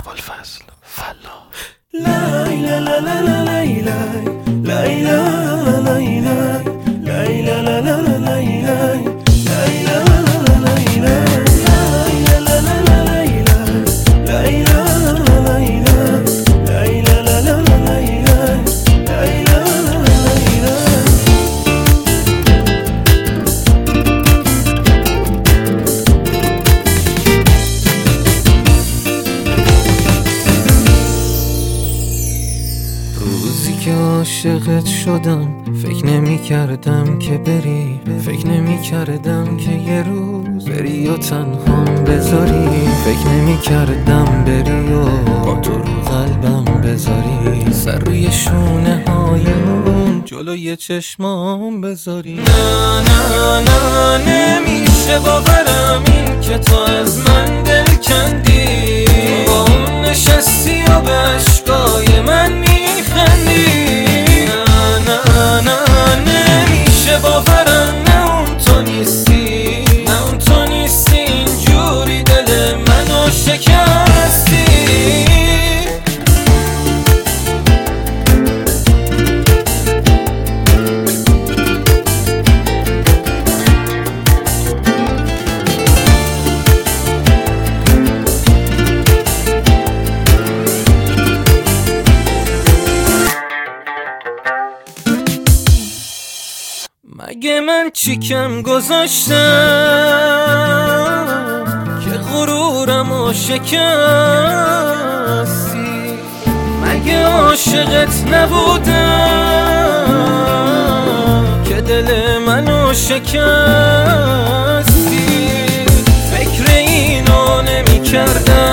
ابوالفضل فلاح. روزی که عاشقت شدم فکر نمی کردم که بری، فکر نمی کردم که یه روز بری و تنهام بذاری، فکر نمی کردم بری و با تو رو قلبم بذاری، سر روی شونه هایم جلوی چشمام بذاری. نه نه نه نمیشه باورم این که تو از من دل کندی، با اون نشستی و به عشقای من میخندی. نه نه نه نمیشه باورم نه اون تو نیستی، نه اون تو نیستی، اینجوری دل منو شکستی. مگه من چی کم گذاشتم که غرورمو شکستی؟ مگه عاشقت نبودم که دل منو شکستی؟ فکر اینو نمی کردم